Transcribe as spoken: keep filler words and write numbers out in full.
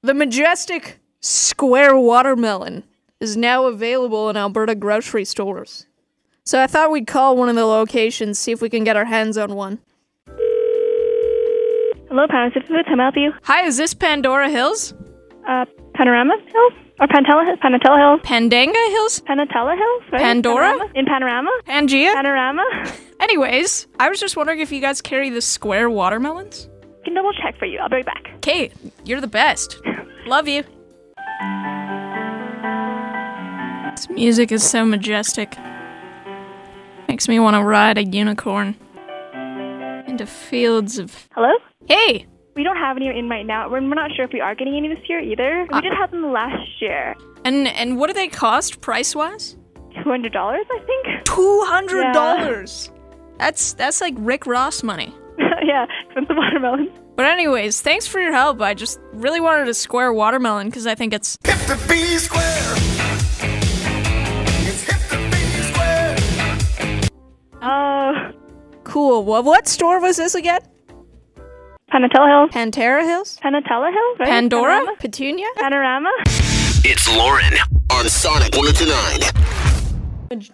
The majestic square watermelon is now available in Alberta grocery stores. So I thought we'd call one of the locations, see if we can get our hands on one. Hello, Panorama Foods. How may I help you? Hi, is this Pandora Hills? Uh, Panorama Hills? Or Pantella Hills? Panatella Hills? Pandanga Hills? Panatella Hills? Right? Pandora? Panorama? In Panorama? Pangea? Panorama? Anyways, I was just wondering if you guys carry the square watermelons? I can double check for you. I'll be right back. Okay, you're the best. Love you. This music is so majestic. Makes me want to ride a unicorn into fields of... Hello? Hey! We don't have any in right now. We're, we're not sure if we are getting any this year either. We Uh, did have them last year. And and what do they cost price-wise? two hundred dollars, I think? two hundred dollars! That's, that's like Rick Ross money. Yeah, expensive watermelon. But anyways, thanks for your help. I just really wanted a square watermelon because I think it's... Hip to be square. It's hip to be square. Oh, Cool. Well, what store was this again? Panatella Hills? Pantera Hills? Panatella Hills? Right? Pandora? Panorama? Petunia? Panorama? It's Lauren on Sonic one oh two nine.